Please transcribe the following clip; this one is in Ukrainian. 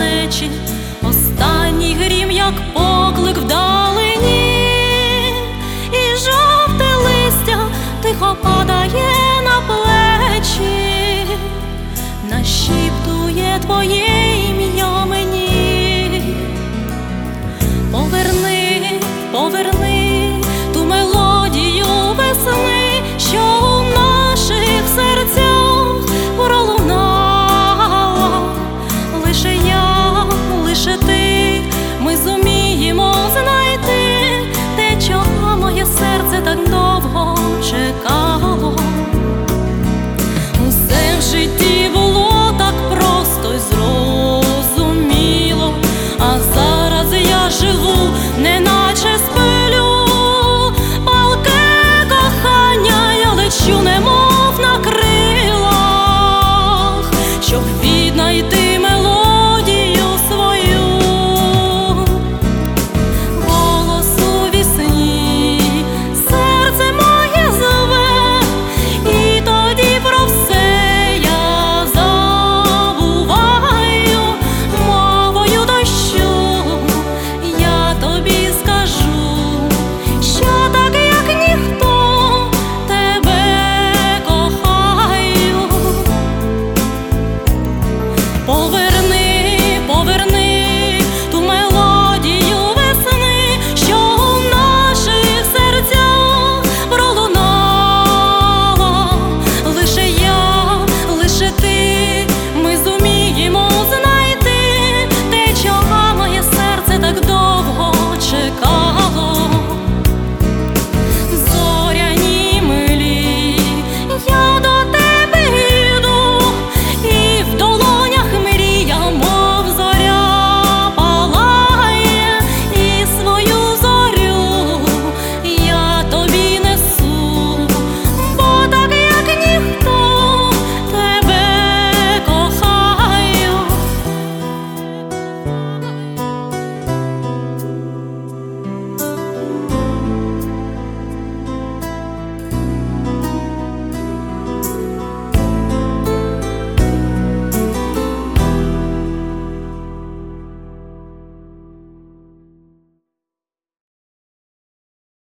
малечі, останній грім, як поклик вдалині, і жовте листя тихо падає на плечі, нашіптує твоє ім'я мені. Поверни, поверни ту мелодію весни, що у наших серцях пролунала. Лише я, лише ти, ми зуміємо знайти те, чого моє серце так довго чекало. Усе в житті було так просто й зрозуміло, а зараз я живу, неначе сплю. Палке кохання, я лечу, немов на крилах, щоб віднайти